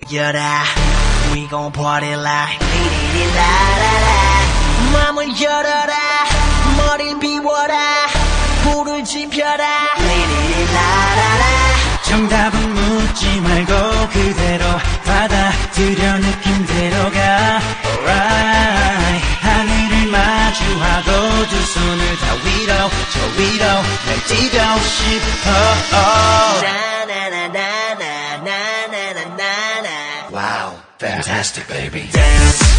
열어라 We gon' party like 리리리라라라 맘을 열어라 머리를 비워라 불을 지펴라 리리리라라라 정답은 묻지 말고 그대로 받아들여 느낌대로 가 Alright 하늘을 마주하고 두 손을 다 위로 저 위로 날 뛰고 싶어 나나나나나나나나나나 Wow, fantastic baby Dance